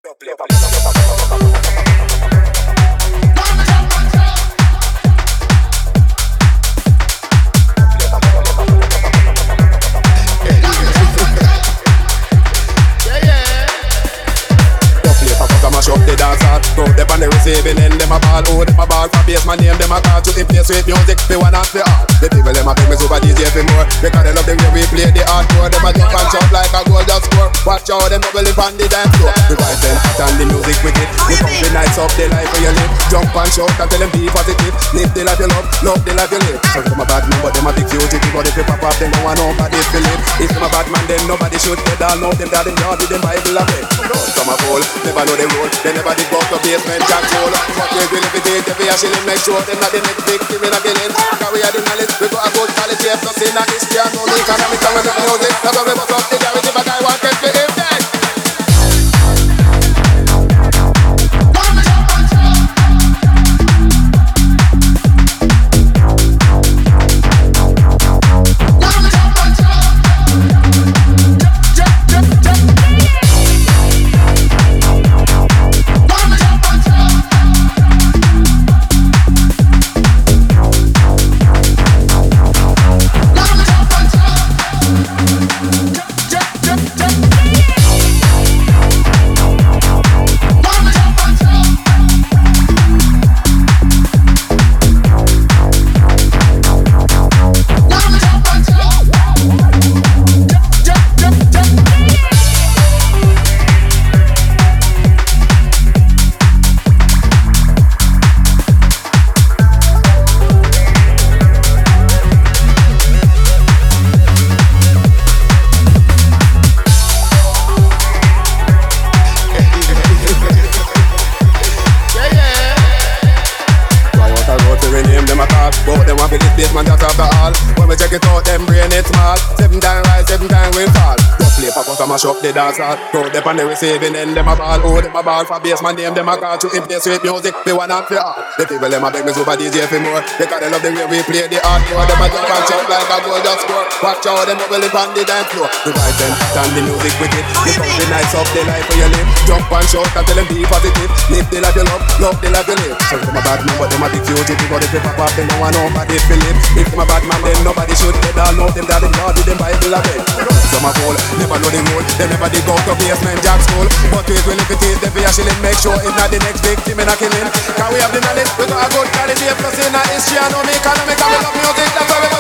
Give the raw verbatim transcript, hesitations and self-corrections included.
On the receiving end, them a ball, oh, them a ball for bass, my name, them a call to in place with music, they want us for all. The people, them a bring me super D J for more, because they love the way we play the hardcore. Them a jump and jump like a goal just score. Watch out, them bubbling on the dance floor. The vibe then hot and the music wicked. The country nights up, the life where you live. Jump and shout and tell them be positive. Live the life you love, love the life you live. So them a bad man, but them a big fugitive. But if you pop up, then no one nobody feel it. If them a bad man, then nobody should get down. Know them that them yard with them Bible a way. Some a fool, never know the rule. They never did go to basement jack roll. But we will if it is, if we are shilling, make sure they're not the next victim in a killing. Cause we are the knowledge, we got a good quality of plus in a history and no economic and the music. That's why we must up the garage if a guy want to get him dead. Man, that's after all. When we check it out, them brain it small. Seven times rise, seven times we fall. Just play pop out and mash up the dance hall. Throw them on the receiving end, them a ball. Oh, them a ball for bass, man, name them a call. To in place with music, we want up for all. The people, them a beg me super D J for more. Because they love the way we play the hardcore. Them a jump and shout like a goal just score. Watch out, them bubbling on the dance floor. The vibe then hot and the music wicked. The country nights up the life where you live. Jump and shout and tell them be positive. Live the life you love, love the life you live. So them a bad man, but them a big fugitive. But if you pop up, then no one nobody feel it. If them a bad man, then nobody should get down. Know them that them God with them Bible a bed. Some a fool, never know the rule. They never dig out of basement jack school. But we will if it is, then we are shilling. Make sure it's not the next victim in a killing. Can we have the knowledge? We got a good quality plus in a history and no economic and we love music. That's why we